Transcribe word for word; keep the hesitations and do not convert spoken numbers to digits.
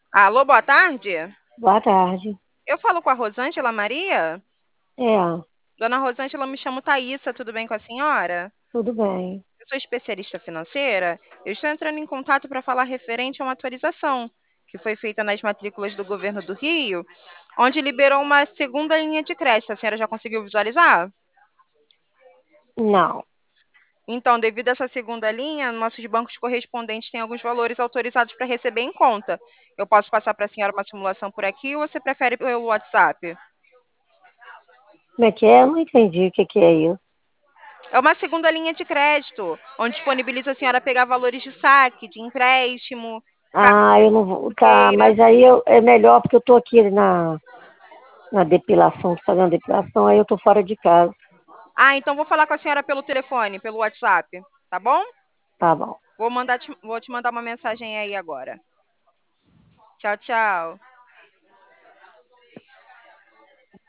Alô, boa tarde. Boa tarde. Eu falo com a Rosângela Maria? É, Dona Rosângela, eu me chamo Thaísa, tudo bem com a senhora? tudo bem. Eu sou especialista financeira. Eu estou entrando em contato para falar referente a uma atualização que foi feita nas matrículas do governo do Rio, onde liberou uma segunda linha de crédito. A senhora já conseguiu visualizar? Não. Então, devido a essa segunda linha, nossos bancos correspondentes têm alguns valores autorizados para receber em conta. Eu posso passar para a senhora uma simulação por aqui ou você prefere pelo WhatsApp? Como é que é? Eu não entendi o que que é isso. É uma segunda linha de crédito, onde disponibiliza a senhora pegar valores de saque, de empréstimo, caso Ah, eu não vou. Tá, queira. mas aí eu- é melhor porque eu tô aqui na, na depilação, tô fazendo depilação, aí eu tô fora de casa. Ah, então vou falar com a senhora pelo telefone, pelo WhatsApp, tá bom? Tá bom. Vou mandar te, vou te mandar uma mensagem aí agora. Tchau, tchau.